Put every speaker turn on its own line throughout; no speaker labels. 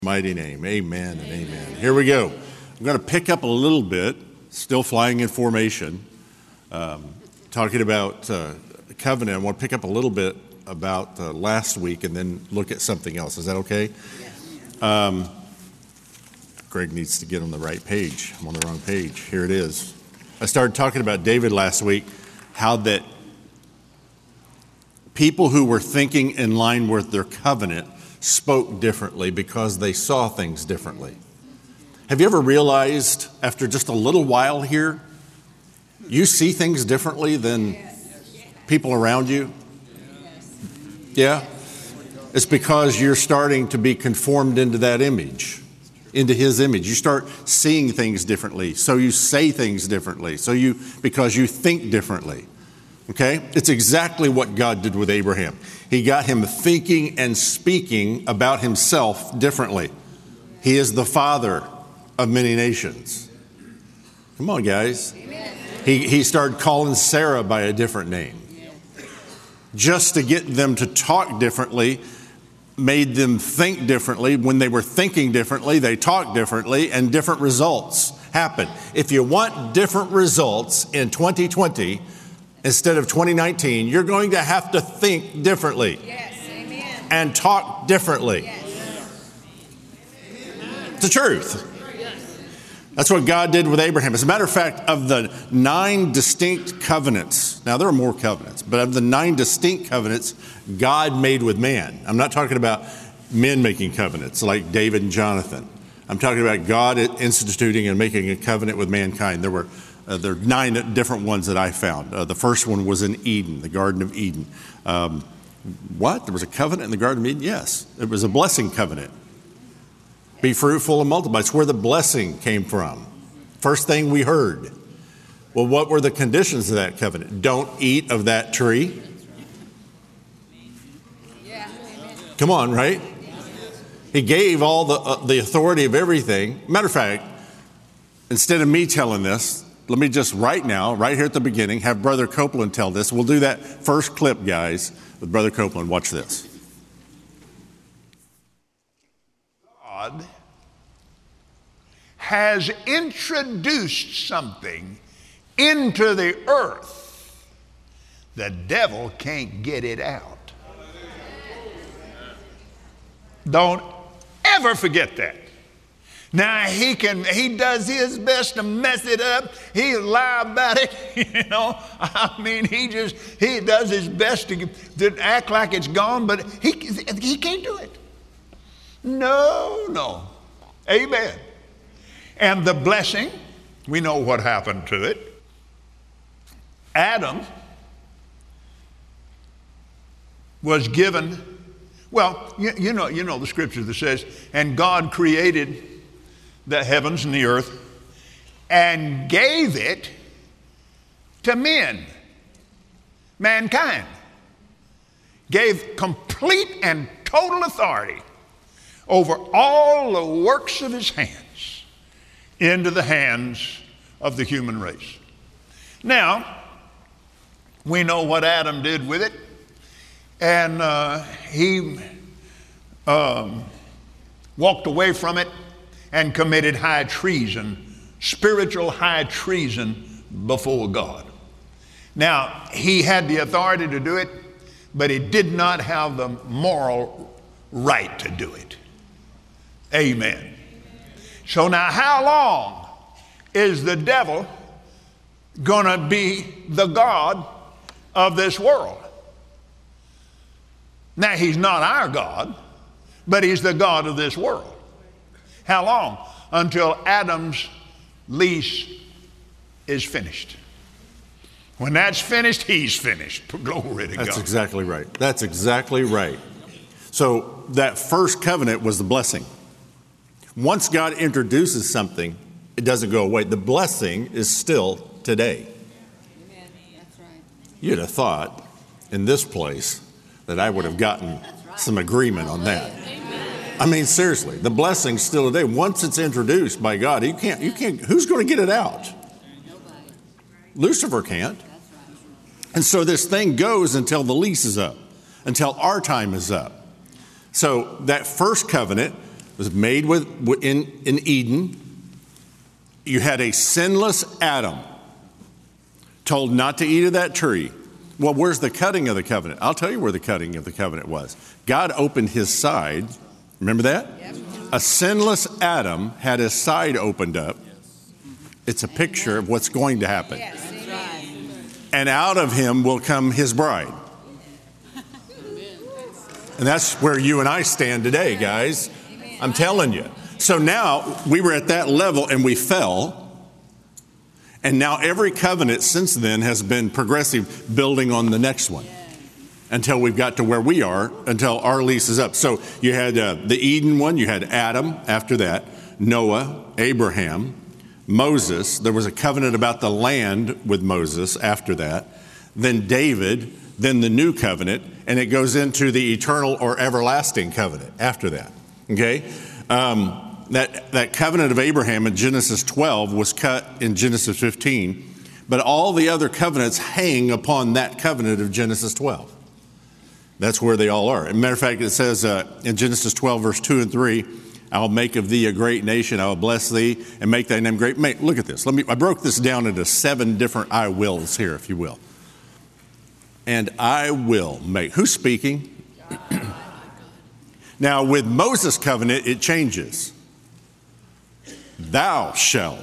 Mighty name. Amen and amen. Here we go. I'm going to pick up a little bit, still flying in formation, talking about covenant. I want to pick up a little bit about last week and then look at something else. Is that okay? Greg needs to get on the right page. I'm on the wrong page. Here it is. I started talking about David last week, how that people who were thinking in line with their covenant spoke differently because they saw things differently. Have you ever realized after just a little while here, you see things differently than people around you? Yeah? It's because you're starting to be conformed into that image, into his image. You start seeing things differently, so you say things differently, because you think differently. Okay? It's exactly what God did with Abraham. He got him thinking and speaking about himself differently. He is the father of many nations. Come on, guys. He started calling Sarah by a different name. Just to get them to talk differently, made them think differently. When they were thinking differently, they talked differently, and different results happened. If you want different results in 2020, instead of 2019, you're going to have to think differently. Yes, amen. And talk differently. Yes. It's the truth. That's what God did with Abraham. As a matter of fact, of the 9 distinct covenants, now there are more covenants, but of the 9 distinct covenants God made with man, I'm not talking about men making covenants like David and Jonathan. I'm talking about God instituting and making a covenant with mankind. There are 9 different ones that I found. The first one was in Eden, the Garden of Eden. What? There was a covenant in the Garden of Eden? Yes. It was a blessing covenant. Be fruitful and multiply. It's where the blessing came from. First thing we heard. Well, what were the conditions of that covenant? Don't eat of that tree. Come on, right? He gave all the authority of everything. Matter of fact, instead of me telling this, let me just right now, right here at the beginning, have Brother Copeland tell this. We'll do that first clip, guys, with Brother Copeland. Watch this.
God has introduced something into the earth. The devil can't get it out. Don't ever forget that. Now he does his best to mess it up. He'll lie about it, he does his best to act like it's gone, but he can't do it. No. Amen. And the blessing, we know what happened to it. Adam was given, you know the scripture that says, and God created the heavens and the earth and gave it to mankind. Gave complete and total authority over all the works of his hands into the hands of the human race. Now, we know what Adam did with it, and he walked away from it and committed high treason, spiritual high treason before God. Now, he had the authority to do it, but he did not have the moral right to do it. Amen. So now, how long is the devil going to be the God of this world? Now, he's not our God, but he's the God of this world. How long? Until Adam's lease is finished. When that's finished, he's finished. Glory to God.
That's exactly right. That's exactly right. So that first covenant was the blessing. Once God introduces something, it doesn't go away. The blessing is still today. Amen. That's right. You'd have thought in this place that I would have gotten some agreement on that. I mean, seriously, the blessing's still today. Once it's introduced by God, you can't, who's going to get it out? Nobody. Lucifer can't. And so this thing goes until the lease is up, until our time is up. So that first covenant, was made in Eden. You had a sinless Adam told not to eat of that tree. Well, where's the cutting of the covenant? I'll tell you where the cutting of the covenant was. God opened his side. Remember that? Yep. A sinless Adam had his side opened up. It's a picture of what's going to happen. Yes. And out of him will come his bride. And that's where you and I stand today, guys. I'm telling you. So now we were at that level and we fell. And now every covenant since then has been progressive, building on the next one until we've got to where we are, until our lease is up. So you had the Eden one, you had Adam after that, Noah, Abraham, Moses. There was a covenant about the land with Moses after that. Then David, then the new covenant, and it goes into the eternal or everlasting covenant after that. Okay? That covenant of Abraham in Genesis 12 was cut in Genesis 15, but all the other covenants hang upon that covenant of Genesis 12. That's where they all are. As a matter of fact, it says in Genesis 12, verse 2 and 3, I will make of thee a great nation, I will bless thee, and make thy name great. Look at this. I broke this down into 7 different I wills here, if you will. And I will make. Who's speaking? Now, with Moses' covenant, it changes. Thou shalt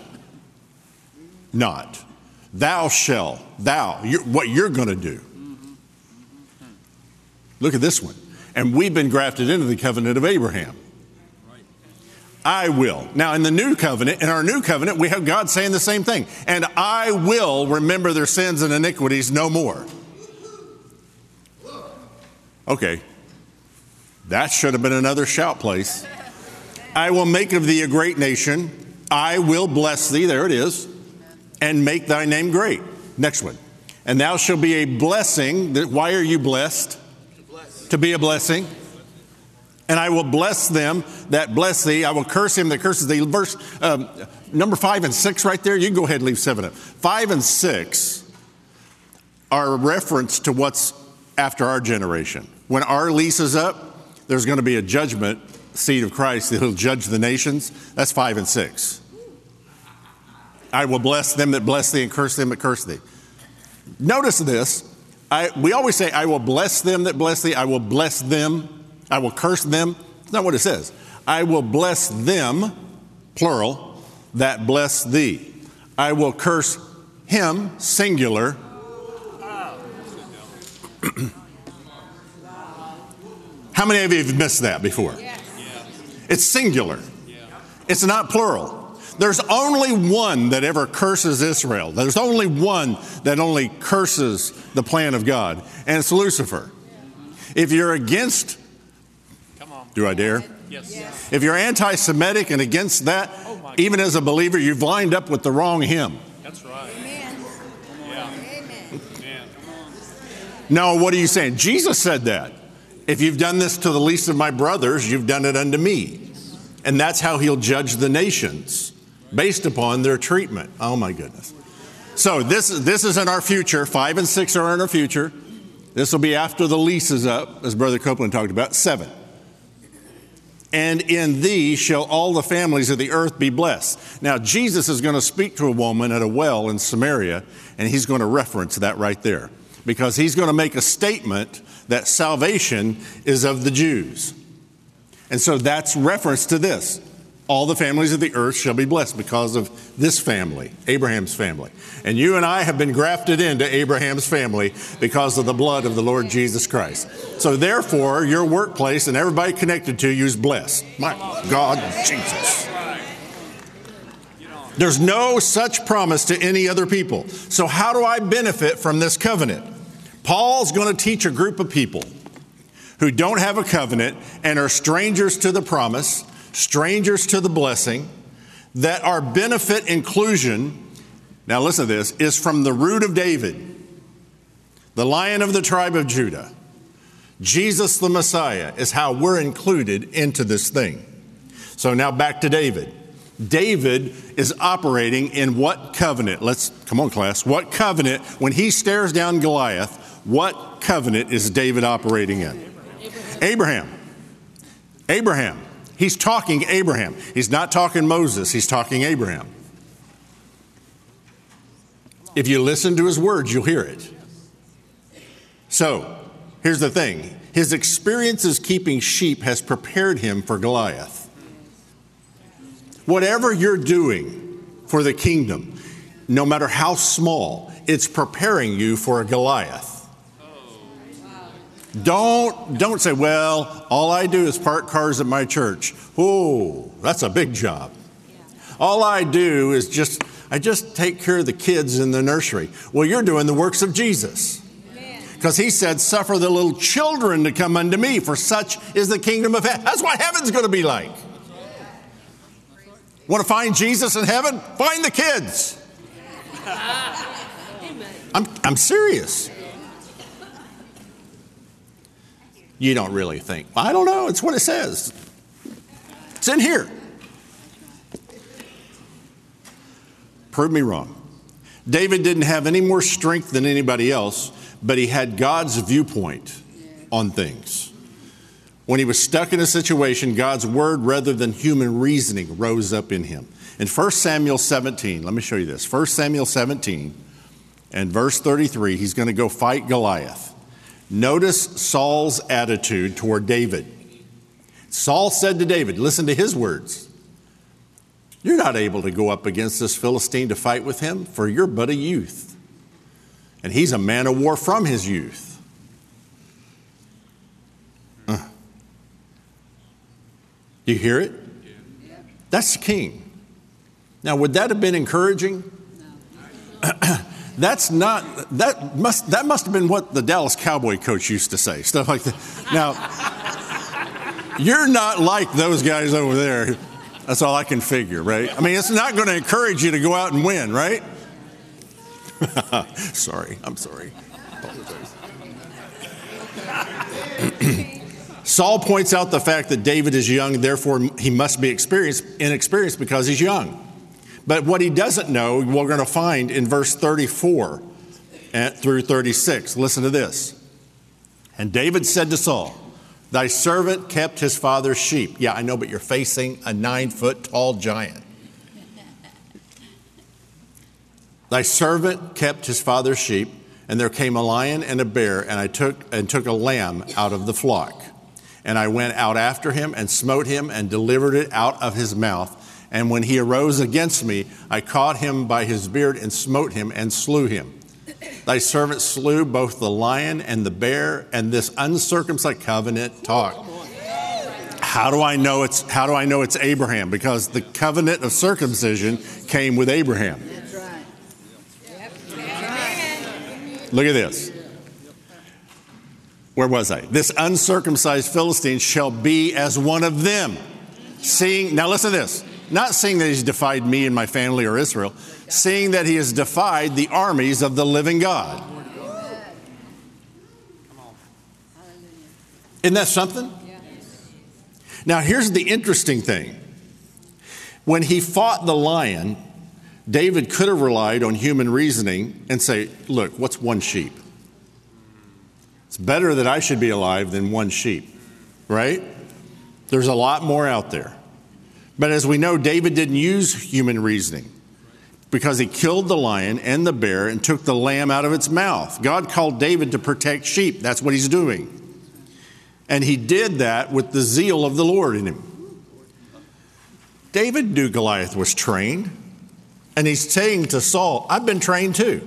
not. Thou shalt. What you're going to do. Look at this one. And we've been grafted into the covenant of Abraham. I will. Now, in the new covenant, in our new covenant, we have God saying the same thing. And I will remember their sins and iniquities no more. Okay. That should have been another shout place. I will make of thee a great nation. I will bless thee. There it is. And make thy name great. Next one. And thou shalt be a blessing. Why are you blessed? To be a blessing. And I will bless them that bless thee. I will curse him that curses thee. Verse number 5 and 6 right there. You can go ahead and leave 7 up. 5 and 6 are a reference to what's after our generation. When our lease is up, there's going to be a judgment seat of Christ that he'll judge the nations. That's 5 and 6. I will bless them that bless thee and curse them that curse thee. Notice this. We always say, I will bless them that bless thee. I will bless them. I will curse them. That's not what it says. I will bless them, plural, that bless thee. I will curse him, singular. How many of you have missed that before? Yes. It's singular. Yeah. It's not plural. There's only one that ever curses Israel. There's only one that only curses the plan of God, and it's Lucifer. If you're against, do I dare? Yes. If you're anti-Semitic and against that, even as a believer, you've lined up with the wrong hymn. That's right. Amen. Yeah. Amen. No, what are you saying? Jesus said that. If you've done this to the least of my brothers, you've done it unto me. And that's how he'll judge the nations, based upon their treatment. Oh my goodness. So this is in our future. 5 and 6 are in our future. This will be after the lease is up, as Brother Copeland talked about. 7. And in thee shall all the families of the earth be blessed. Now, Jesus is going to speak to a woman at a well in Samaria, and he's going to reference that right there, because he's going to make a statement that salvation is of the Jews. And so that's reference to this. All the families of the earth shall be blessed because of this family, Abraham's family. And you and I have been grafted into Abraham's family because of the blood of the Lord Jesus Christ. So therefore, your workplace and everybody connected to you is blessed. My God, Jesus. There's no such promise to any other people. So how do I benefit from this covenant? Paul's going to teach a group of people who don't have a covenant and are strangers to the promise, strangers to the blessing, that our benefit inclusion, now listen to this, is from the root of David, the Lion of the tribe of Judah. Jesus the Messiah is how we're included into this thing. So now back to David. David is operating in what covenant? Come on, class. What covenant, when he stares down Goliath, what covenant is David operating in? Abraham. He's talking Abraham. He's not talking Moses. He's talking Abraham. If you listen to his words, you'll hear it. So, here's the thing. His experiences keeping sheep has prepared him for Goliath. Whatever you're doing for the kingdom, no matter how small, it's preparing you for a Goliath. Don't say, well, all I do is park cars at my church. Oh, that's a big job. All I do is I just take care of the kids in the nursery. Well, you're doing the works of Jesus. Because he said, suffer the little children to come unto me, for such is the kingdom of heaven. That's what heaven's going to be like. Want to find Jesus in heaven? Find the kids. I'm serious. You don't really think, I don't know, it's what it says. It's in here. Prove me wrong. David didn't have any more strength than anybody else, but he had God's viewpoint on things. When he was stuck in a situation, God's word rather than human reasoning rose up in him. In 1 Samuel 17, let me show you this. 1 Samuel 17 and verse 33, he's going to go fight Goliath. Notice Saul's attitude toward David. Saul said to David, listen to his words. You're not able to go up against this Philistine to fight with him, for you're but a youth. And he's a man of war from his youth. You hear it? That's the king. Now, would that have been encouraging? That must have been what the Dallas Cowboy coach used to say, stuff like that. Now, you're not like those guys over there. That's all I can figure, right? I mean, it's not going to encourage you to go out and win, right? Sorry, I'm sorry. Saul points out the fact that David is young, therefore he must be inexperienced because he's young. But what he doesn't know, we're going to find in verse 34 through 36. Listen to this. And David said to Saul, thy servant kept his father's sheep. Yeah, I know, but you're facing a 9-foot tall giant. Thy servant kept his father's sheep, and there came a lion and a bear, and I took a lamb out of the flock. And I went out after him and smote him and delivered it out of his mouth. And when he arose against me, I caught him by his beard and smote him and slew him. Thy servant slew both the lion and the bear, and this uncircumcised covenant talk. How do I know it's Abraham? Because the covenant of circumcision came with Abraham.
That's right. Yep.
Look at this. Where was I? This uncircumcised Philistine shall be as one of them. Now listen to this. Not seeing that he's defied me and my family or Israel, seeing that he has defied the armies of the living God. Isn't that something? Now here's the interesting thing. When he fought the lion, David could have relied on human reasoning and say, look, what's one sheep? It's better that I should be alive than one sheep, right? There's a lot more out there. But as we know, David didn't use human reasoning because he killed the lion and the bear and took the lamb out of its mouth. God called David to protect sheep. That's what he's doing. And he did that with the zeal of the Lord in him. David knew Goliath was trained. And he's saying to Saul, I've been trained too.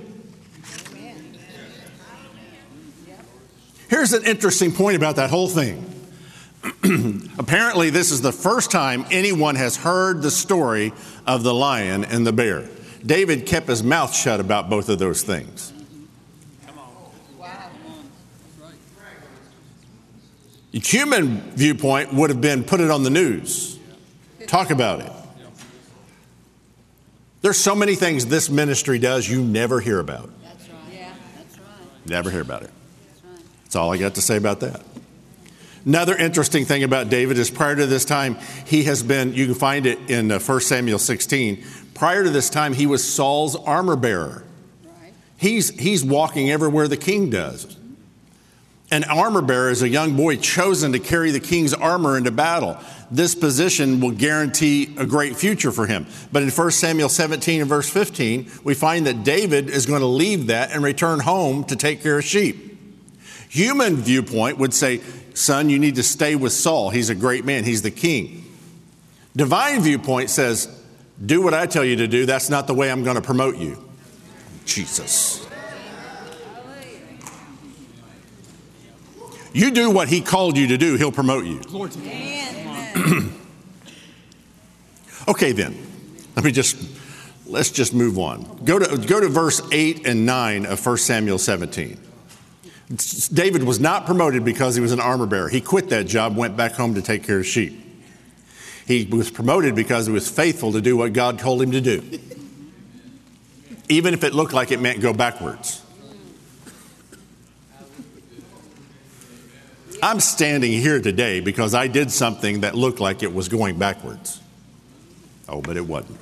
Here's an interesting point about that whole thing. Apparently, this is the first time anyone has heard the story of the lion and the bear. David kept his mouth shut about both of those things. The human viewpoint would have been put it on the news. Talk about it. There's so many things this ministry does you never hear about.
That's right. Yeah, that's right.
Never hear about it.
That's right.
That's all I got to say about that. Another interesting thing about David is prior to this time, he has been, you can find it in 1 Samuel 16. Prior to this time, he was Saul's armor bearer.
Right.
He's walking everywhere the king does. An armor bearer is a young boy chosen to carry the king's armor into battle. This position will guarantee a great future for him. But in 1 Samuel 17 and verse 15, we find that David is going to leave that and return home to take care of sheep. Human viewpoint would say, son, you need to stay with Saul. He's a great man. He's the king. Divine viewpoint says, do what I tell you to do. That's not the way I'm going to promote you. Jesus. You do what he called you to do, he'll promote you. Okay, then. Let's just move on. Go to verse 8 and 9 of 1 Samuel 17. David was not promoted because he was an armor bearer. He quit that job, went back home to take care of sheep. He was promoted because he was faithful to do what God told him to do. Even if it looked like it meant go backwards. I'm standing here today because I did something that looked like it was going backwards. Oh, but it wasn't.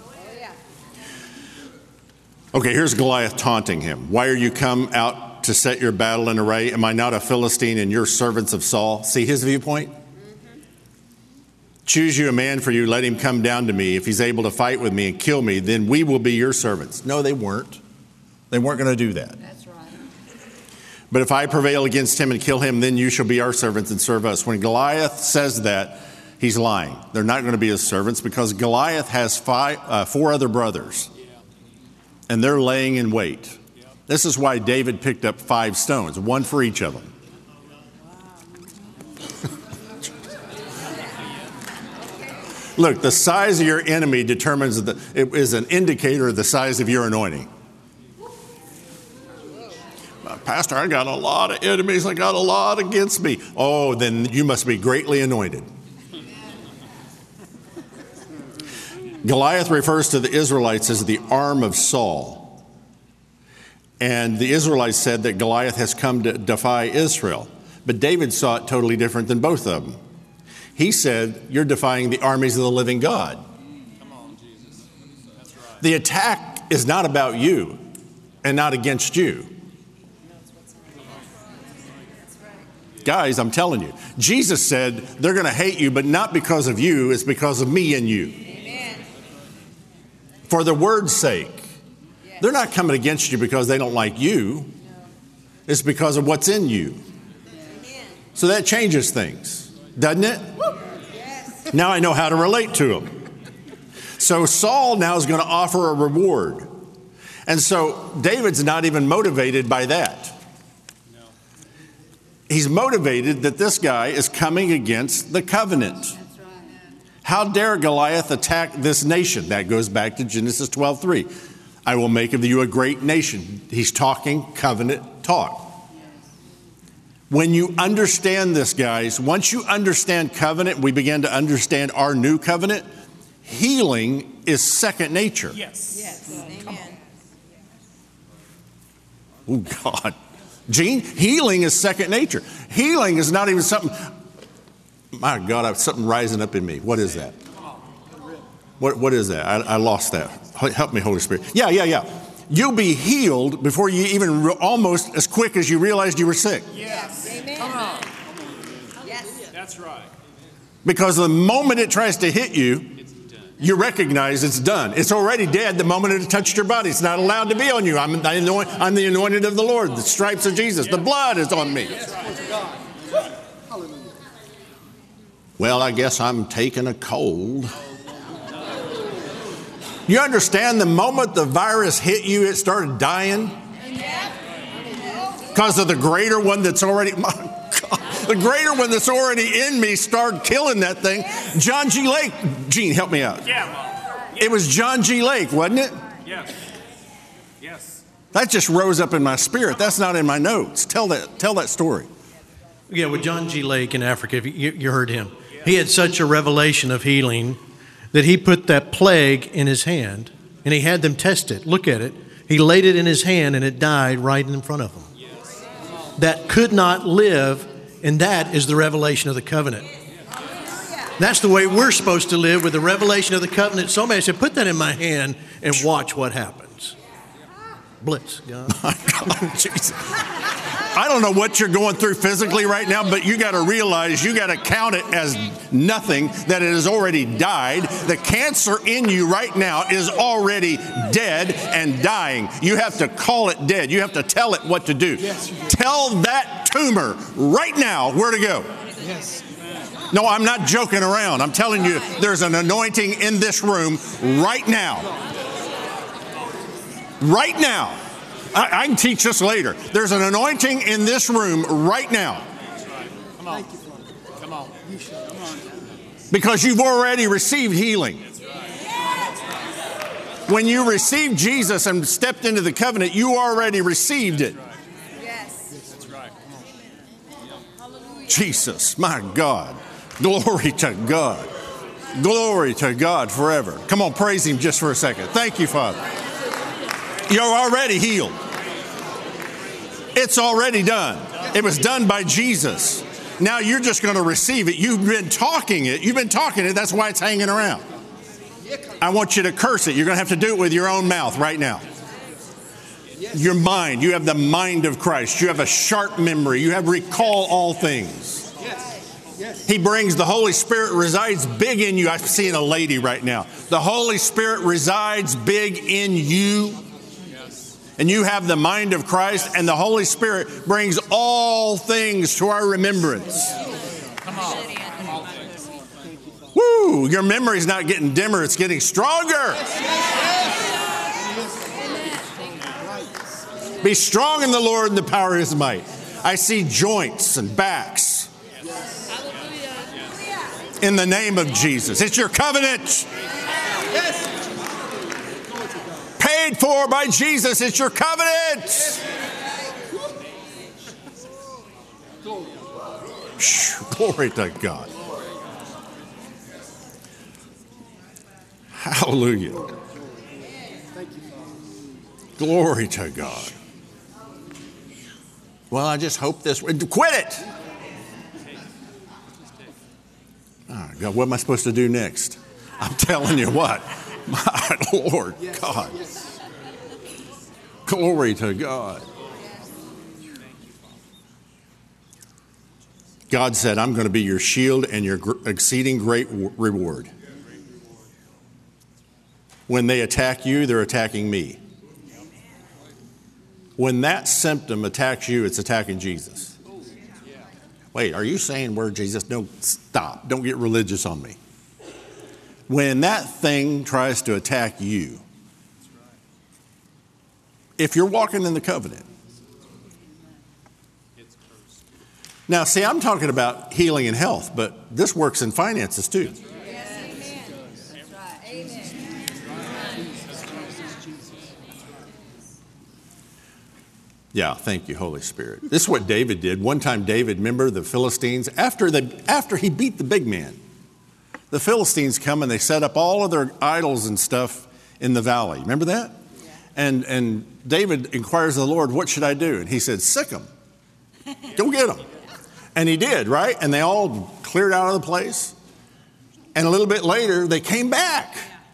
Okay, here's Goliath taunting him. Why are you come out to set your battle in array? Am I not a Philistine and you're servants of Saul? See his viewpoint? Choose you a man for you. Let him come down to me. If he's able to fight with me and kill me, then we will be your servants. No, they weren't. They weren't going to do that.
That's right.
But if I prevail against him and kill him, then you shall be our servants and serve us. When Goliath says that, he's lying. They're not going to be his servants because Goliath has four other brothers. And they're laying in wait. This is why David picked up 5 stones, one for each of them. Look, the size of your enemy determines it is an indicator of the size of your anointing. Pastor, I got a lot of enemies. I got a lot against me. Oh, then you must be greatly anointed. Goliath refers to the Israelites as the arm of Saul. And the Israelites said that Goliath has come to defy Israel. But David saw it totally different than both of them. He said, you're defying the armies of the living God. Come on, Jesus. That's right. The attack is not about you and not against you. Guys, I'm telling you, Jesus said they're going to hate you, but not because of you, it's because of me and you. Amen. For the word's sake. Yes. They're not coming against you because they don't like you. No. It's because of what's in you. Yes. So that changes things, doesn't it? Yes. Now I know how to relate to them. So Saul now is going to offer a reward. And so David's not even motivated by that. He's motivated that this guy is coming against the covenant. That's right. How dare Goliath attack this nation? That goes back to Genesis 12:3. I will make of you a great nation. He's talking covenant talk. When you understand this, guys, once you understand covenant, we begin to understand our new covenant. Healing is second nature.
Yes. Amen.
Oh, God. Gene, healing is second nature. Healing is not even something, my God, I have something rising up in me. What is that? What is that? I lost that. Help me, Holy Spirit. Yeah. You'll be healed before you even almost as quick as you realized you were sick.
Yes. Amen.
Come on.
Yes.
That's right.
Because the moment it tries to hit you, you recognize it's done. It's already dead the moment it touched your body. It's not allowed to be on you. I'm the anointed of the Lord. The stripes of Jesus. The blood is on me. Well, I guess I'm taking a cold. You understand the moment the virus hit you, it started dying? Because of the greater one that's already... The greater one that's already in me started killing that thing. John G. Lake. Gene, help me out.
Yeah.
It was John G. Lake, wasn't it?
Yes.
That just rose up in my spirit. That's not in my notes. Tell that story.
Yeah, with John G. Lake in Africa, you heard him. He had such a revelation of healing that he put that plague in his hand and he had them test it. Look at it. He laid it in his hand and it died right in front of him. That could not live. And that is the revelation of the covenant. That's the way we're supposed to live, with the revelation of the covenant. Somebody said, put that in my hand and watch what happens. Bless God.
My God, Jesus. I don't know what you're going through physically right now, but you got to realize, you got to count it as nothing, that it has already died. The cancer in you right now is already dead and dying. You have to call it dead. You have to tell it what to do. Tell that tumor right now where to go. No, I'm not joking around. I'm telling you, there's an anointing in this room right now. Right now. I can teach this later. There's an anointing in this room right now.
Come on. Come on.
Because you've already received healing. When you received Jesus and stepped into the covenant, you already received it.
Yes.
That's right.
Jesus, my God. Glory to God. Glory to God forever. Come on, praise Him just for a second. Thank you, Father. You're already healed. It's already done. It was done by Jesus. Now you're just going to receive it. You've been talking it. That's why it's hanging around. I want you to curse it. You're going to have to do it with your own mouth right now. Your mind. You have the mind of Christ. You have a sharp memory. You have recall all things. He brings, the Holy Spirit resides big in you. I'm seeing a lady right now. The Holy Spirit resides big in you. And you have the mind of Christ, and the Holy Spirit brings all things to our remembrance.
Come on.
Woo! Your memory's not getting dimmer, it's getting stronger. Be strong in the Lord and the power of His might. I see joints and backs. In the name of Jesus. It's your covenant. Paid for by Jesus. It's your covenant. Glory to God. Hallelujah. Glory to God. Well, I just hope this... Quit it! Oh, God, what am I supposed to do next? I'm telling you what. My Lord God. Glory to God. God said, I'm going to be your shield and your exceeding great reward. When they attack you, they're attacking me. When that symptom attacks you, it's attacking Jesus. Wait, are you saying we're Jesus? No, stop. Don't get religious on me. When that thing tries to attack you, if you're walking in the covenant. Now, see, I'm talking about healing and health, but this works in finances too. Yeah, thank you, Holy Spirit. This is what David did. One time David, remember the Philistines? After he beat the big man, the Philistines come and they set up all of their idols and stuff in the valley. Remember that? Yeah. And David inquires of the Lord, what should I do? And he said, sick them. Go get them. And he did, right? And they all cleared out of the place. And a little bit later, they came back.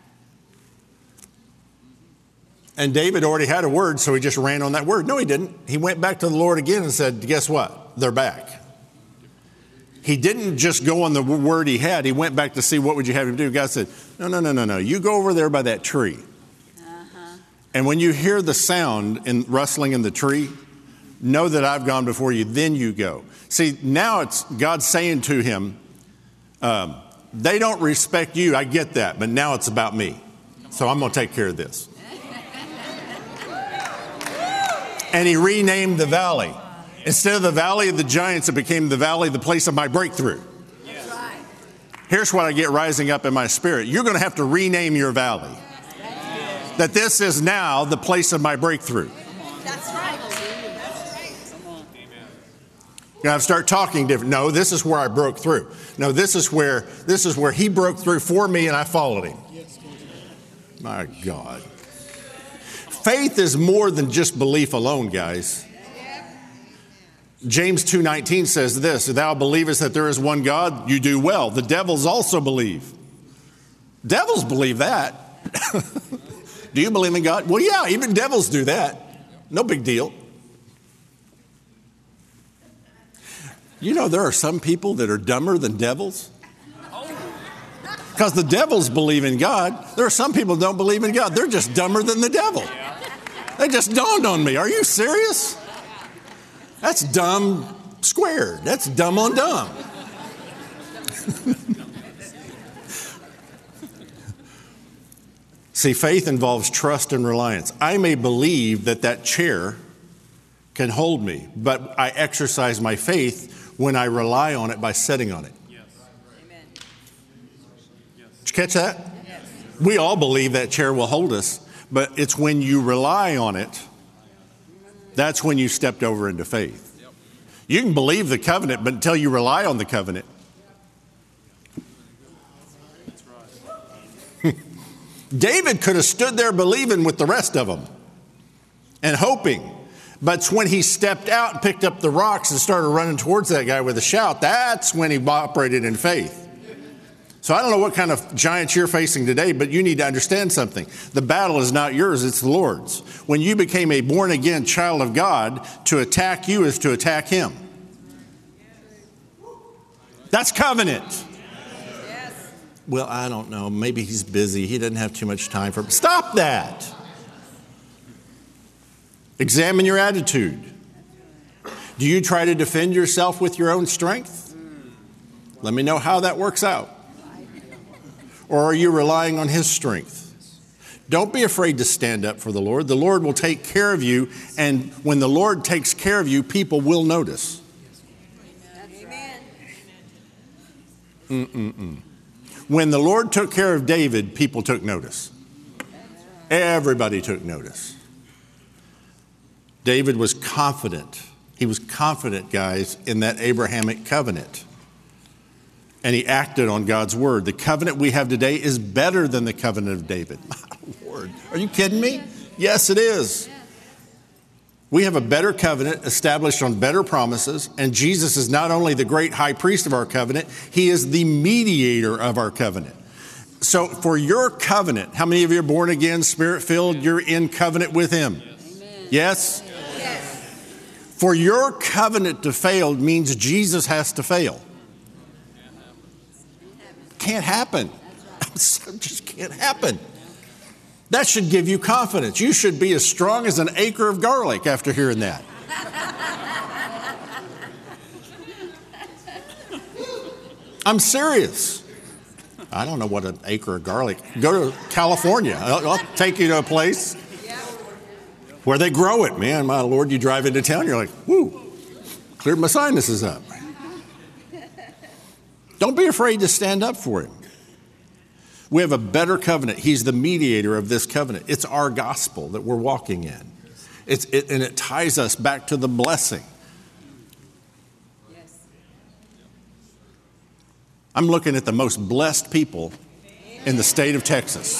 And David already had a word, so he just ran on that word. No, he didn't. He went back to the Lord again and said, guess what? They're back. He didn't just go on the word he had. He went back to see what would you have him do. God said, no. You go over there by that tree. And when you hear the sound in rustling in the tree, know that I've gone before you. Then you go. See, now it's God saying to him, they don't respect you. I get that. But now it's about me. So I'm going to take care of this. And he renamed the valley. Instead of the valley of the giants, it became the valley, the place of my breakthrough. Yes. Here's what I get rising up in my spirit. You're going to have to rename your valley. That this is now the place of my breakthrough.
That's right. That's right.
You're going to have to start talking different. No, this is where I broke through. No, this is where he broke through for me and I followed him. My God. Faith is more than just belief alone, guys. James 2:19 says this, if thou believest that there is one God, you do well. The devils also believe. Devils believe that. Do you believe in God? Well, yeah, even devils do that. No big deal. You know, there are some people that are dumber than devils. Because the devils believe in God. There are some people who don't believe in God. They're just dumber than the devil. They just dawned on me. Are you serious? That's dumb squared. That's dumb on dumb. See, faith involves trust and reliance. I may believe that that chair can hold me, but I exercise my faith when I rely on it by sitting on it.
Yes.
Amen.
Did you catch that?
Yes.
We all believe that chair will hold us, but it's when you rely on it, that's when you stepped over into faith. You can believe the covenant, but until you rely on the covenant. David could have stood there believing with the rest of them and hoping. But it's when he stepped out and picked up the rocks and started running towards that guy with a shout, that's when he operated in faith. So I don't know what kind of giants you're facing today, but you need to understand something. The battle is not yours, it's the Lord's. When you became a born-again child of God, to attack you is to attack him. That's covenant. Well, I don't know. Maybe he's busy. He doesn't have too much time for it. Stop that. Examine your attitude. Do you try to defend yourself with your own strength? Let me know how that works out. Or are you relying on his strength? Don't be afraid to stand up for the Lord. The Lord will take care of you. And when the Lord takes care of you, people will notice.
Amen.
When the Lord took care of David, people took notice. Everybody took notice. David was confident. He was confident, guys, in that Abrahamic covenant. And he acted on God's word. The covenant we have today is better than the covenant of David. My Lord, are you kidding me? Yes, it is. We have a better covenant established on better promises, and Jesus is not only the great high priest of our covenant, he is the mediator of our covenant. So for your covenant, how many of you are born again, spirit-filled? You're in covenant with him.
Amen.
Yes?
Yes.
For your covenant to fail means Jesus has to fail. Can't happen. Just can't happen. That should give you confidence. You should be as strong as an acre of garlic after hearing that. I'm serious. I don't know what an acre of garlic. Go to California. I'll take you to a place where they grow it. Man, my Lord, you drive into town, you're like, whoo, cleared my sinuses up. Don't be afraid to stand up for him. We have a better covenant. He's the mediator of this covenant. It's our gospel that we're walking in. And it ties us back to the blessing.
Yes.
I'm looking at the most blessed people in the state of Texas.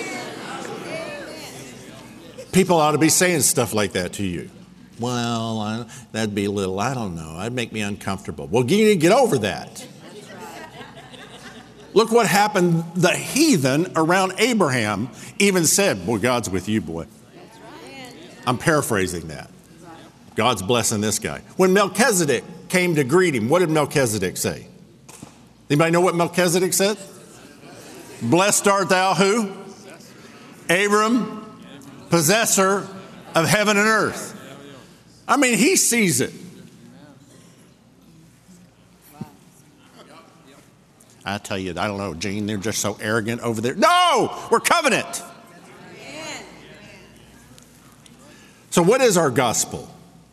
People ought to be saying stuff like that to you. Well, that'd be a little, I don't know. That'd make me uncomfortable. Well, you need to get over that. Look what happened. The heathen around Abraham even said, boy, God's with you, boy. I'm paraphrasing that. God's blessing this guy. When Melchizedek came to greet him, what did Melchizedek say? Anybody know what Melchizedek said? Blessed art thou who? Abram, possessor of heaven and earth. I mean, he sees it. I tell you, I don't know, Gene, they're just so arrogant over there. No, we're covenant. So what is our gospel?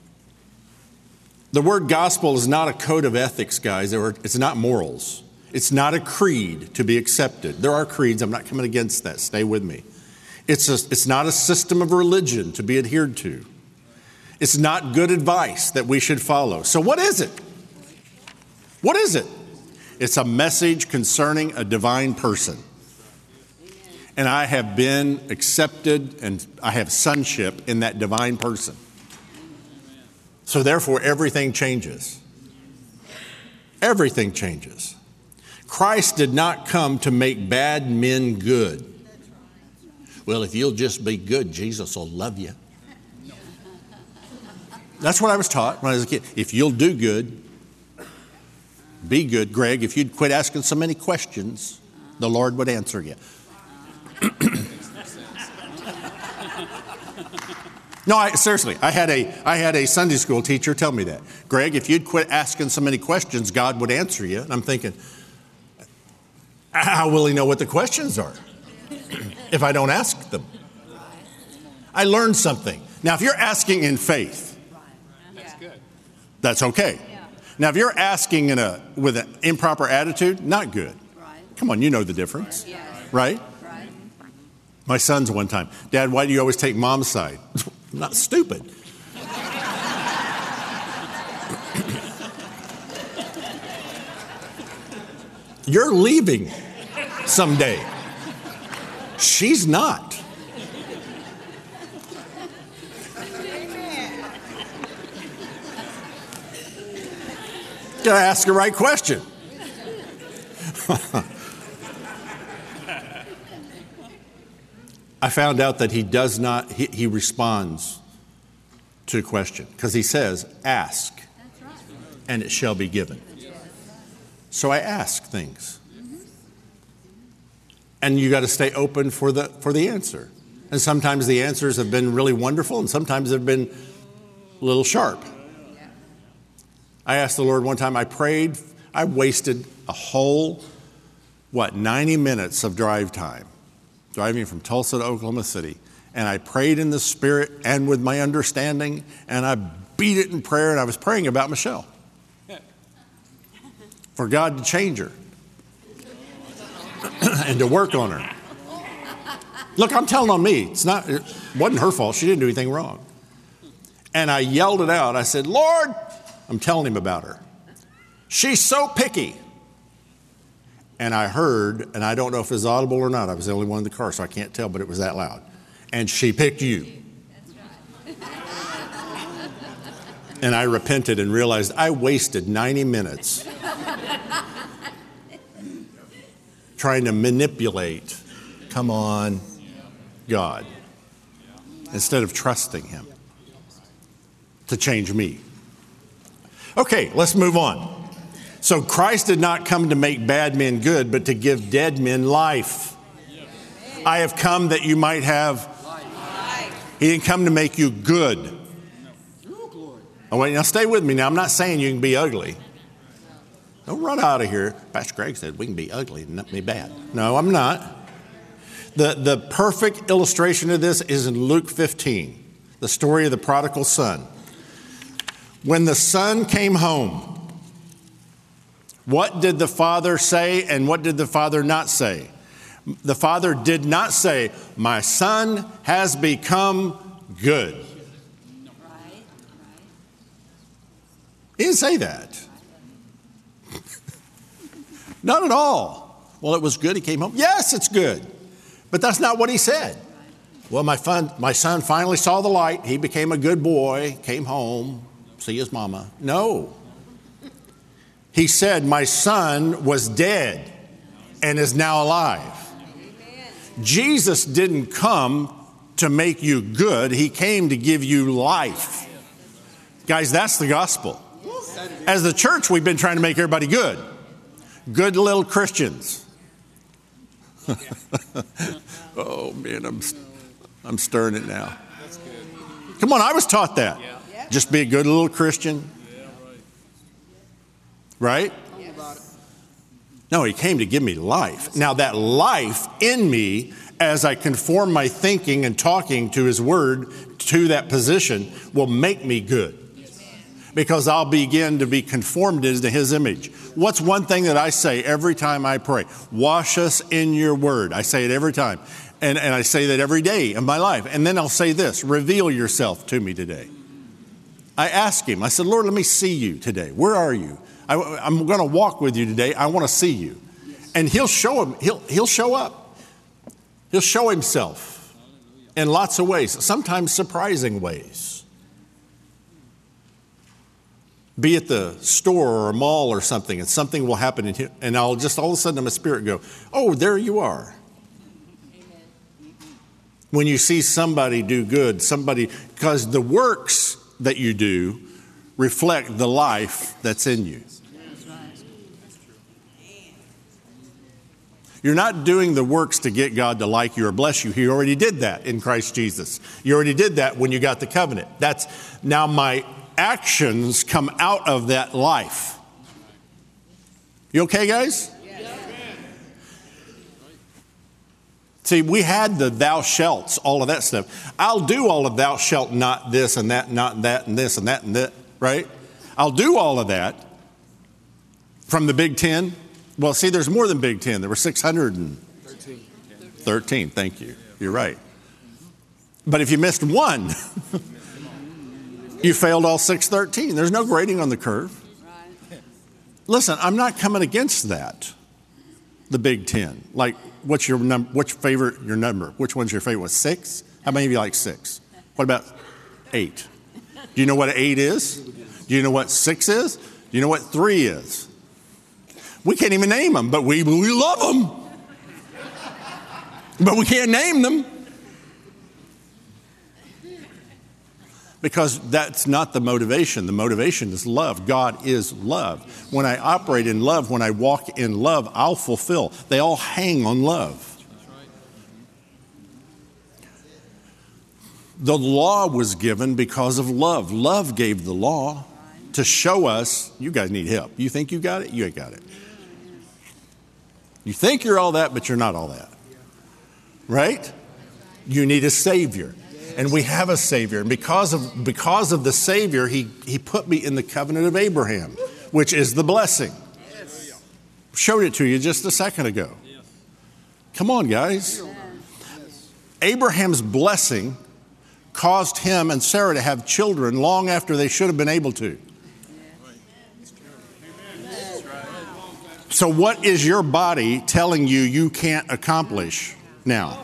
The word gospel is not a code of ethics, guys. It's not morals. It's not a creed to be accepted. There are creeds. I'm not coming against that. Stay with me. It's not a system of religion to be adhered to. It's not good advice that we should follow. So what is it? What is it? It's a message concerning a divine person. And I have been accepted and I have sonship in that divine person. So therefore, everything changes. Everything changes. Christ did not come to make bad men good. Well, if you'll just be good, Jesus will love you. That's what I was taught when I was a kid. If you'll do good, Be good. Greg, if you'd quit asking so many questions, the Lord would answer you. No, seriously, I had a Sunday school teacher tell me that. Greg, if you'd quit asking so many questions, God would answer you. And I'm thinking, how will he know what the questions are if I don't ask them? I learned something. Now, if you're asking in faith, that's okay. Now, if you're asking with an improper attitude, not good. Come on, you know the difference, right? My sons one time, Dad, why do you always take Mom's side? I'm not stupid. You're leaving someday. She's not. Gotta ask the right question. I found out that he does not, he responds to a question because he says, ask and it shall be given. So I ask things. And you got to stay open for the answer. And sometimes the answers have been really wonderful and sometimes they've been a little sharp. I asked the Lord one time, I prayed, I wasted a whole, 90 minutes of drive time, driving from Tulsa to Oklahoma City. And I prayed in the Spirit and with my understanding, and I beat it in prayer, and I was praying about Michelle. For God to change her and to work on her. Look, I'm telling on me. It wasn't her fault. She didn't do anything wrong. And I yelled it out. I said, Lord, I'm telling him about her. She's so picky. And I heard, and I don't know if it's audible or not. I was the only one in the car, so I can't tell, but it was that loud. And she picked you. And I repented and realized I wasted 90 minutes trying to manipulate, come on, God, instead of trusting him to change me. Okay, let's move on. So Christ did not come to make bad men good, but to give dead men life. I have come that you might have life. He didn't come to make you good. Oh, wait, now stay with me. Now, I'm not saying you can be ugly. Don't run out of here. Pastor Greg said we can be ugly and not be bad. No, I'm not. The perfect illustration of this is in Luke 15, the story of the prodigal son. When the son came home, what did the father say and what did the father not say? The father did not say, my son has become good. He didn't say that. Not at all. Well, it was good. He came home. Yes, it's good. But that's not what he said. Well, my son finally saw the light. He became a good boy, came home, see his mama. No. He said, my son was dead and is now alive. Amen. Jesus didn't come to make you good. He came to give you life. Guys, that's the gospel. As the church, we've been trying to make everybody good. Good little Christians. Oh, man, I'm stirring it now. Come on, I was taught that. Just be a good little Christian. Right? No, he came to give me life. Now that life in me, as I conform my thinking and talking to his word to that position, will make me good. Because I'll begin to be conformed into his image. What's one thing that I say every time I pray? Wash us in your word. I say it every time. And I say that every day of my life. And then I'll say this, reveal yourself to me today. I ask him, I said, Lord, let me see you today. Where are you? I'm going to walk with you today. I want to see you. And he'll show him. He'll show up. He'll show himself in lots of ways, sometimes surprising ways. Be at the store or a mall or something, and something will happen, and I'll just all of a sudden, my spirit go, oh, there you are. Amen. When you see somebody do good, because the works that you do reflect the life that's in you. You're not doing the works to get God to like you or bless you. He already did that in Christ Jesus. You already did that when you got the covenant. That's now my actions come out of that life. You okay, guys? See, we had the thou shalts, all of that stuff. I'll do all of thou shalt not this and that, not that and this and that and that, right? I'll do all of that from the Big Ten. Well, see, there's more than Big Ten. There were 613. Thank you. You're right. But if you missed one, you failed all 613. There's no grading on the curve. Listen, I'm not coming against that. The Big Ten. Like, what's your number? What's your number? Which one's your favorite? 6? How many of you like 6? What about 8? Do you know what 8 is? Do you know what 6 is? Do you know what 3 is? We can't even name them, but we love them. But we can't name them. Because that's not the motivation. The motivation is love. God is love. When I operate in love, when I walk in love, I'll fulfill. They all hang on love. The law was given because of love. Love gave the law to show us, you guys need help. You think you got it? You ain't got it. You think you're all that, but you're not all that. Right? You need a Savior. And we have a Savior. And because of the Savior, he put me in the covenant of Abraham, which is the blessing. Showed it to you just a second ago. Come on, guys. Abraham's blessing caused him and Sarah to have children long after they should have been able to. So what is your body telling you you can't accomplish now?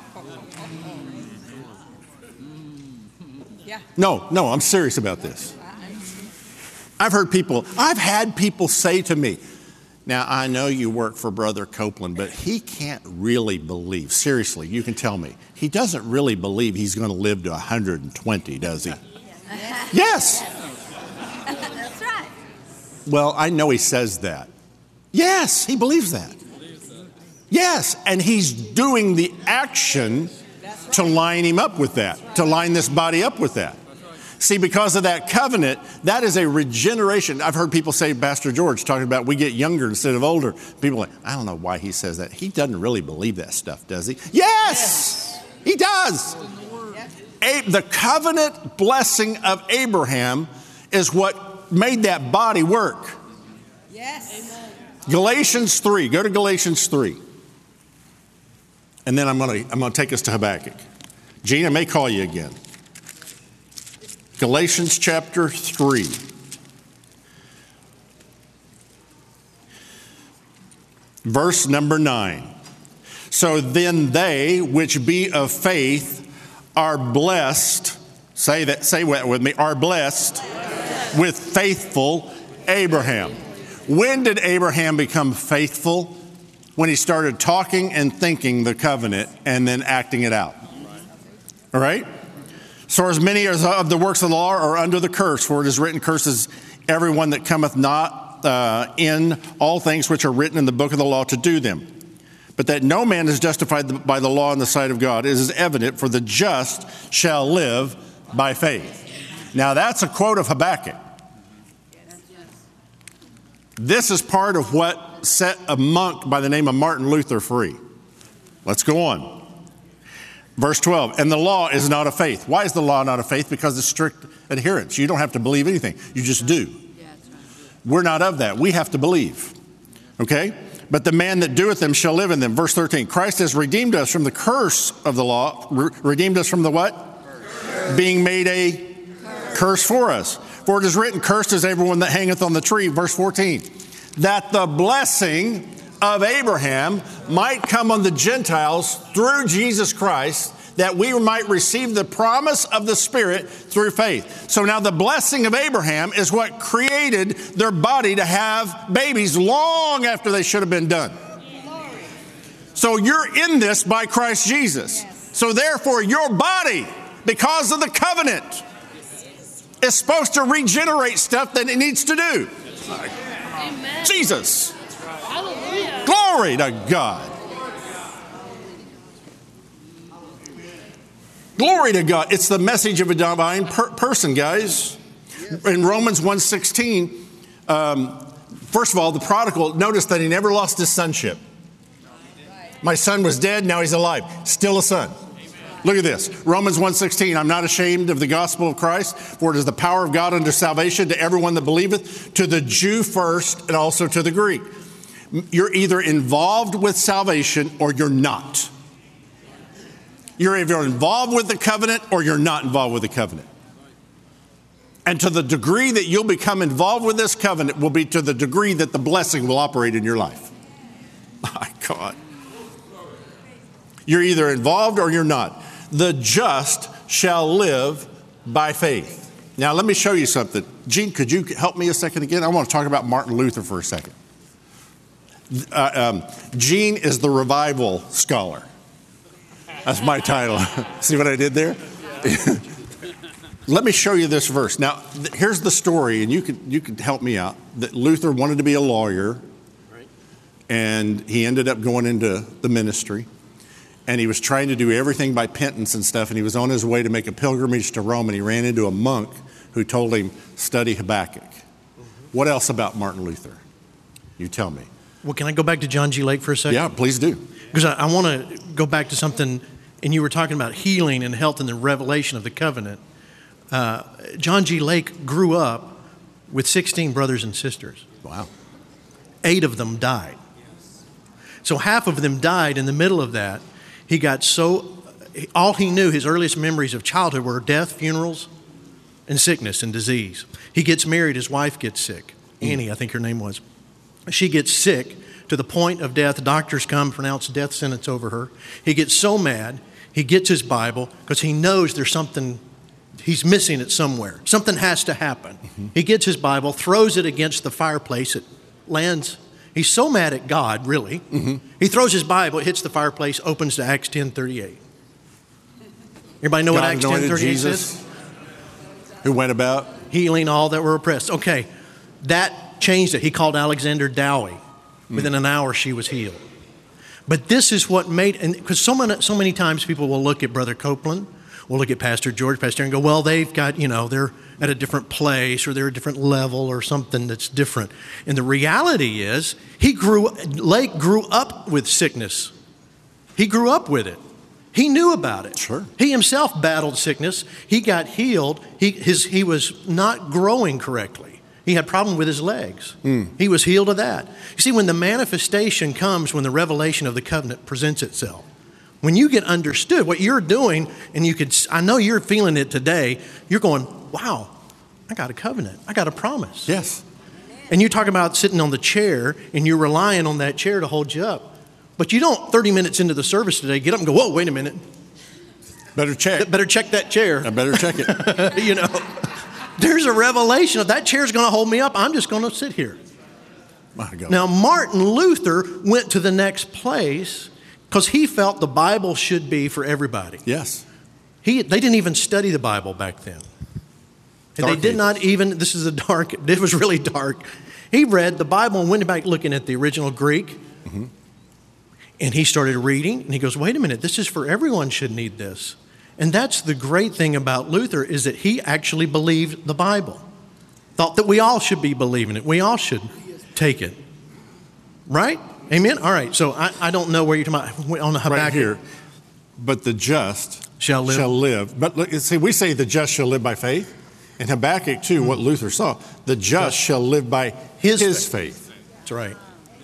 No, I'm serious about this. I've had people say to me, now I know you work for Brother Copeland, but he can't really believe, seriously, you can tell me, he doesn't really believe he's going to live to 120, does he? Yes.
That's right.
Well, I know he says that. Yes, he believes that. Yes, and he's doing the action to line him up with that, to line this body up with that. See, because of that covenant, that is a regeneration. I've heard people say, Pastor George, talking about we get younger instead of older. People are like, I don't know why he says that. He doesn't really believe that stuff, does he? Yes, he does. The covenant blessing of Abraham is what made that body work.
Yes.
Galatians 3. Go to Galatians 3. And then I'm going to take us to Habakkuk. Gene, I may call you again. Galatians chapter 3. Verse number 9. So then they which be of faith are blessed. Say that with me. Are blessed with faithful Abraham. When did Abraham become faithful? When he started talking and thinking the covenant and then acting it out. All right? So as many as of the works of the law are under the curse, for it is written, curses everyone that cometh not in all things which are written in the book of the law to do them. But that no man is justified by the law in the sight of God is evident, for the just shall live by faith. Now that's a quote of Habakkuk. This is part of what set a monk by the name of Martin Luther free. Let's go on. Verse 12, and the law is not of faith. Why is the law not of faith? Because it's strict adherence. You don't have to believe anything. You just do. We're not of that. We have to believe. Okay? But the man that doeth them shall live in them. Verse 13, Christ has redeemed us from the curse of the law. Redeemed us from the what? Curse. Being made a curse for us. For it is written, cursed is everyone that hangeth on the tree. Verse 14, that the blessing of Abraham might come on the Gentiles through Jesus Christ, that we might receive the promise of the Spirit through faith. So now the blessing of Abraham is what created their body to have babies long after they should have been done. So you're in this by Christ Jesus. So therefore your body, because of the covenant, is supposed to regenerate stuff that it needs to do. Amen. Jesus. Hallelujah. Glory to God. Glory to God. It's the message of a divine person, guys. In Romans 1:16, first of all, the prodigal, notice that he never lost his sonship. My son was dead, now he's alive. Still a son. Look at this. Romans 1:16, I'm not ashamed of the gospel of Christ, for it is the power of God unto salvation to everyone that believeth, to the Jew first and also to the Greek. You're either involved with salvation or you're not. You're either involved with the covenant or you're not involved with the covenant. And to the degree that you'll become involved with this covenant will be to the degree that the blessing will operate in your life. My God. You're either involved or you're not. The just shall live by faith. Now, let me show you something. Gene, could you help me a second again? I want to talk about Martin Luther for a second. Gene is the revival scholar. That's my title. See what I did there? Let me show you this verse. Now, here's the story, and you could help me out. That Luther wanted to be a lawyer, and he ended up going into the ministry. And he was trying to do everything by penance and stuff, and he was on his way to make a pilgrimage to Rome, and he ran into a monk who told him, study Habakkuk. What else about Martin Luther? You tell me.
Well, can I go back to John G. Lake for a second?
Yeah, please do.
Because I want to go back to something, and you were talking about healing and health and the revelation of the covenant. John G. Lake grew up with 16 brothers and sisters.
Wow.
8 of them died. So half of them died in the middle of that. He got all he knew, his earliest memories of childhood were death, funerals, and sickness and disease. He gets married, his wife gets sick. Annie, I think her name was. She gets sick to the point of death. The doctors come, pronounce death sentence over her. He gets so mad, he gets his Bible because he knows there's something, he's missing it somewhere. Something has to happen. He gets his Bible, throws it against the fireplace. It lands. He's so mad at God, really. He throws his Bible, it hits the fireplace, opens to Acts 10:38. Everybody know what Acts 10:38 says?
Who went about?
Healing all that were oppressed. Okay, that changed it. He called Alexander Dowie. Within an hour, she was healed. But this is what made, and because so many times people will look at Brother Copeland, will look at Pastor George, Pastor Aaron, and go, well, they've got, they're at a different place or they're a different level or something that's different. And the reality is, Lake grew up with sickness. He grew up with it. He knew about it.
Sure.
He himself battled sickness. He got healed. He was not growing correctly. He had a problem with his legs. He was healed of that. You see, when the manifestation comes, when the revelation of the covenant presents itself, when you get understood what you're doing, and I know you're feeling it today, you're going, wow, I got a covenant. I got a promise.
Yes.
And you talk about sitting on the chair, and you're relying on that chair to hold you up. But you don't, 30 minutes into the service today, get up and go, whoa, wait a minute.
Better check.
Better check that chair.
I better check it.
There's a revelation of that chair's going to hold me up. I'm just going to sit here.
My God.
Now, Martin Luther went to the next place because he felt the Bible should be for everybody.
Yes.
They didn't even study the Bible back then. And they did not even, it was really dark. He read the Bible and went back looking at the original Greek. And he started reading, and he goes, wait a minute, this is for everyone should need this. And that's the great thing about Luther, is that he actually believed the Bible. Thought that we all should be believing it. We all should take it. Right? Amen? All right, so I don't know where you're talking about. On the Habakkuk.
Right here. But the just
shall live.
But look, see, we say the just shall live by faith. In Habakkuk 2, what Luther saw, the just shall live by his faith.
That's right.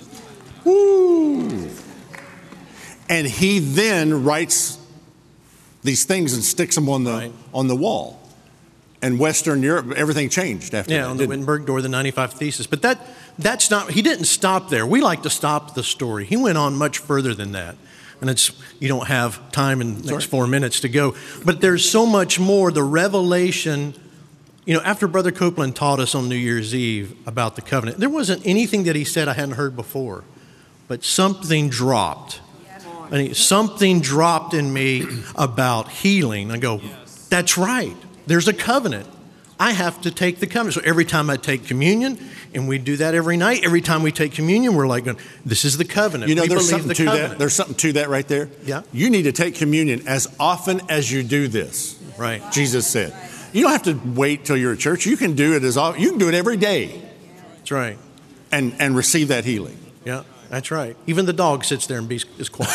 Woo! And he then writes these things and sticks them on the wall. And Western Europe, everything changed after that.
Yeah, on the Wittenberg door, the 95 Thesis. But that's not, he didn't stop there. We like to stop the story. He went on much further than that. And you don't have time in the next 4 minutes to go. But there's so much more. The revelation, after Brother Copeland taught us on New Year's Eve about the covenant, there wasn't anything that he said I hadn't heard before. But something dropped. Something dropped in me about healing. I go, that's right. There's a covenant. I have to take the covenant. So every time I take communion, and we do that every night, every time we take communion, we're like, this is the covenant.
You know,
we
there's
believe
something
the
to
covenant.
that. There's something to that right there.
Yeah.
You need to take communion as often as you do this.
Right.
Jesus said. You don't have to wait till you're at church. You can do it as often. You can do it every day
That's right.
and receive that healing.
Yeah, that's right. Even the dog sits there and is quiet.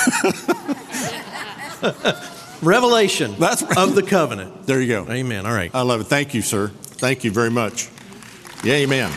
Revelation
That's right.
of the covenant.
There you go.
Amen. All right.
I love it. Thank you, sir. Thank you very much. Yeah, amen.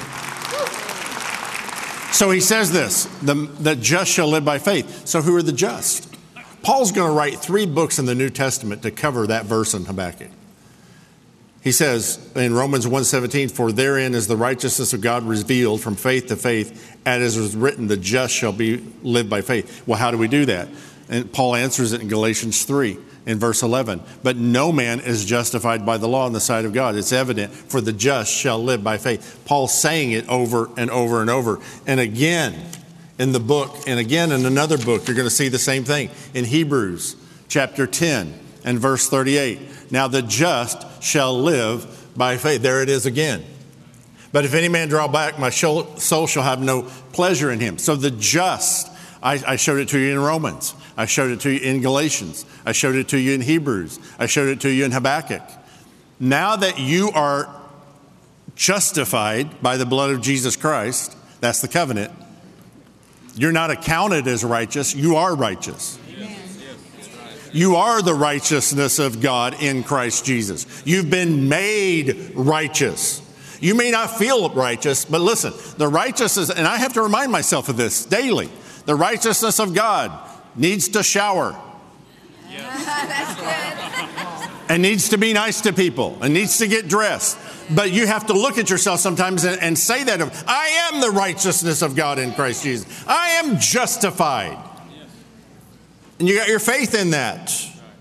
So he says this, the just shall live by faith. So who are the just? Paul's going to write 3 books in the New Testament to cover that verse in Habakkuk. He says in Romans 1:17, for therein is the righteousness of God revealed from faith to faith, as is written, the just shall live by faith. Well, how do we do that? And Paul answers it in Galatians 3 in verse 11. But no man is justified by the law in the sight of God. It's evident, for the just shall live by faith. Paul's saying it over and over and over. And again in the book, and again in another book, you're going to see the same thing. In Hebrews chapter 10 and verse 38. Now the just shall live by faith. There it is again. But if any man draw back, my soul shall have no pleasure in him. So the just, I showed it to you in Romans. I showed it to you in Galatians. I showed it to you in Hebrews. I showed it to you in Habakkuk. Now that you are justified by the blood of Jesus Christ, that's the covenant, you're not accounted as righteous, you are righteous. You are the righteousness of God in Christ Jesus. You've been made righteous. You may not feel righteous, but listen, the righteousness, and I have to remind myself of this daily, the righteousness of God needs to shower.
That's good.
And needs to be nice to people and needs to get dressed. But you have to look at yourself sometimes and say that, I am the righteousness of God in Christ Jesus. I am justified. And you got your faith in that.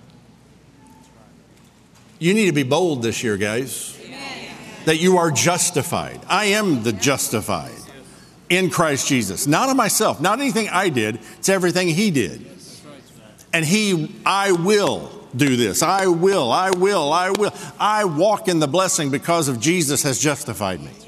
You need to be bold this year, guys. That you are justified. I am the justified in Christ Jesus. Not of myself, not anything I did. It's everything He did. And I will do this. I will. I walk in the blessing because of Jesus has justified me.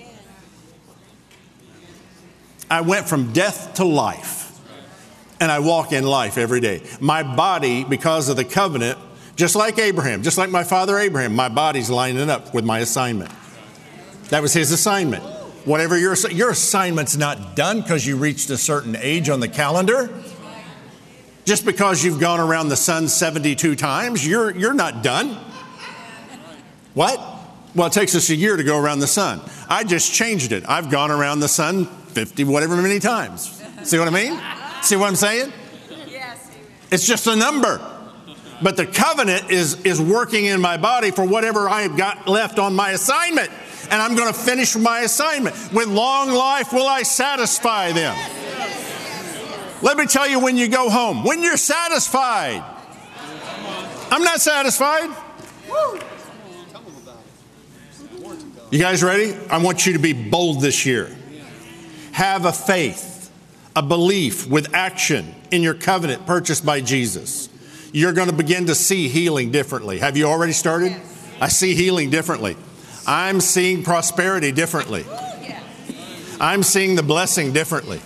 I went from death to life. And I walk in life every day. My body, because of the covenant, just like Abraham, just like my father Abraham, my body's lining up with my assignment. That was his assignment. Whatever your assignment's not done because you reached a certain age on the calendar. Just because you've gone around the sun 72 times, you're not done. What? Well, it takes us a year to go around the sun. I just changed it. I've gone around the sun 50 whatever many times. See what I mean? See what I'm saying?
Yes.
It's just a number. But the covenant is working in my body for whatever I've got left on my assignment. And I'm going to finish my assignment. With long life will I satisfy them. Let me tell you when you go home, when you're satisfied. I'm not satisfied. You guys ready? I want you to be bold this year. Have a faith, a belief with action in your covenant purchased by Jesus. You're going to begin to see healing differently. Have you already started? I see healing differently. I'm seeing prosperity differently. I'm seeing the blessing differently.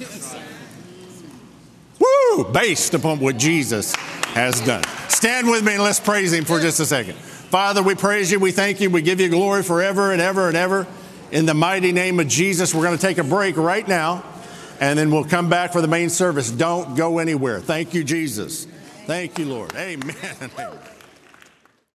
Woo! Based upon what Jesus has done. Stand with me and let's praise Him for just a second. Father, we praise You. We thank You. We give You glory forever and ever and ever. In the mighty name of Jesus, we're going to take a break right now, and then we'll come back for the main service. Don't go anywhere. Thank You, Jesus. Thank You, Lord. Amen.